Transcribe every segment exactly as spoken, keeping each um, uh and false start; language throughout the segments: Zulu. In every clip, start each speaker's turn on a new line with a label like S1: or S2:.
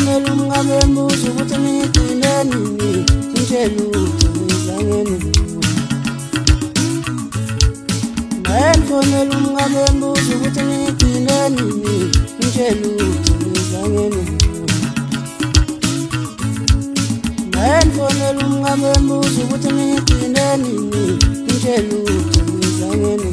S1: Ngimfonela umngane embuza ukuthi ngigcine nini, ngitshela ukuthi ngizangene. Ngimfonela umngane embuza ukuthi ngigcine nini, ngitshela ukuthi ngizangene. Ngimfonela umngane embuza ukuthi ngigcine nini, ngitshela ukuthi ngizangene.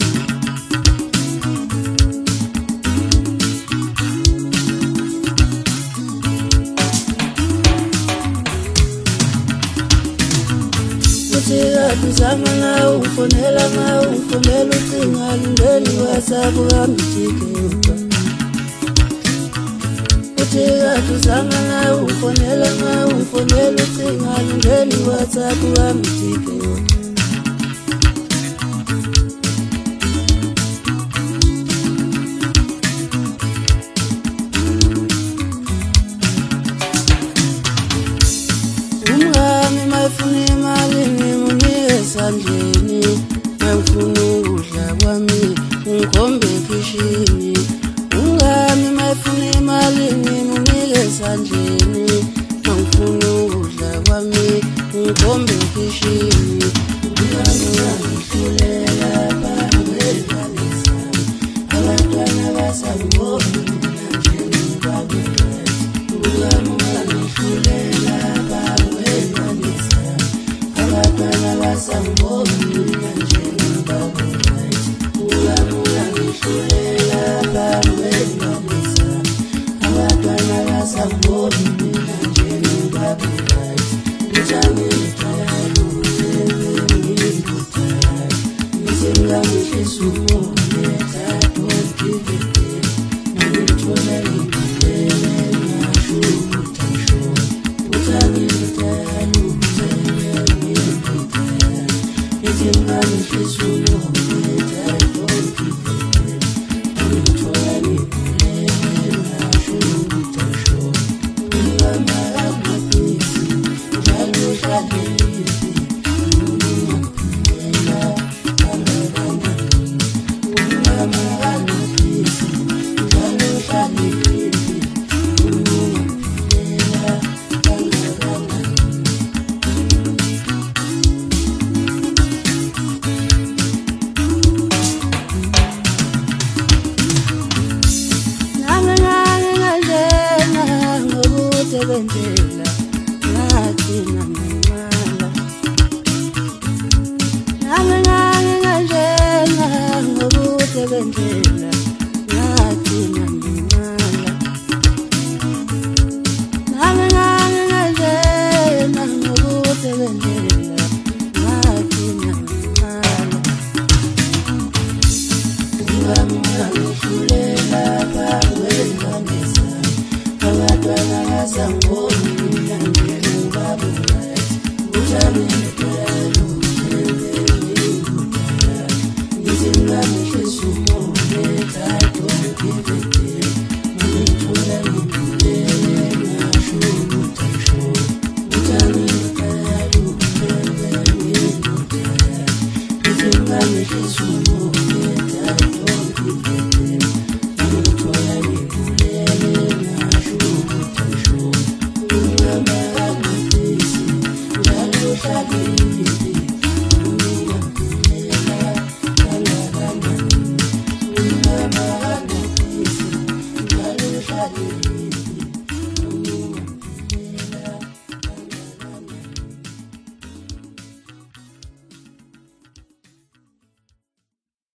S1: Kuzama na ufonela na ufonela ucinga lungeli WhatsApp amjike. Uthika kuzama na ufonela na ufonela ucinga lungeli WhatsApp amjike. Umngani mayifuna imali sandleni, mayifuna ukudla kwami ngikhombe ekhishini. Ungami mayifuna imali ngimunike sandleni, mayifuna ukudla kwami ngikhombe ekhishini. Ungami ungangihlulela bangwelane sami, abantwana basangibona njengobabulazi. Ungami ungangihlulela bangwelane sami, abantwana basangibona njengobabulazi. Ungami ungangihlulela bangwelane sami, abantwana basangibona njengobabulazi. Ngijamile sebenzela ngathi namimala. Nami ngake ngajela ngokusebenzela ngathi namimala. Nami ngake ngajela ngokusebenzela ngathi namimala. Ungami ungangihlulela bangwelane sami, abantwana basangibona njengobabulazi. Ngijamile phela uthembekile, ngithi ngamehliso umoya, I don't give a damn. Ngithola ngiphelele ngasho ukuthi ayisho. Ngijamile phela uthembekile, ngithi ngamehliso umoya.